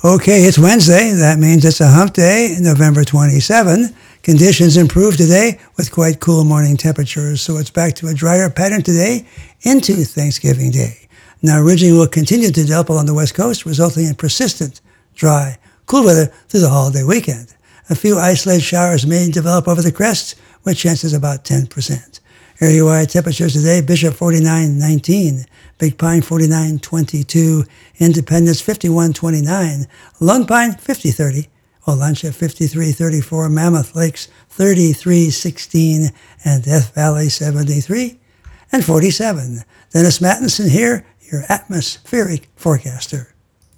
Okay, it's Wednesday. That means it's a hump day, November 27. Conditions improve today with quite cool morning temperatures, so it's back to a drier pattern today into Thanksgiving Day. Now, ridging will continue to develop along the west coast, resulting in persistent, dry, cool weather through the holiday weekend. A few isolated showers may develop over the crest, with chances about 10%. Area-wide temperatures today, Bishop 49.19, Big Pine 49.22, Independence 51.29, Lone Pine 50.30, Olancha 53.34, Mammoth Lakes 33.16, and Death Valley 73 and 47. Dennis Mattinson here, your atmospheric forecaster.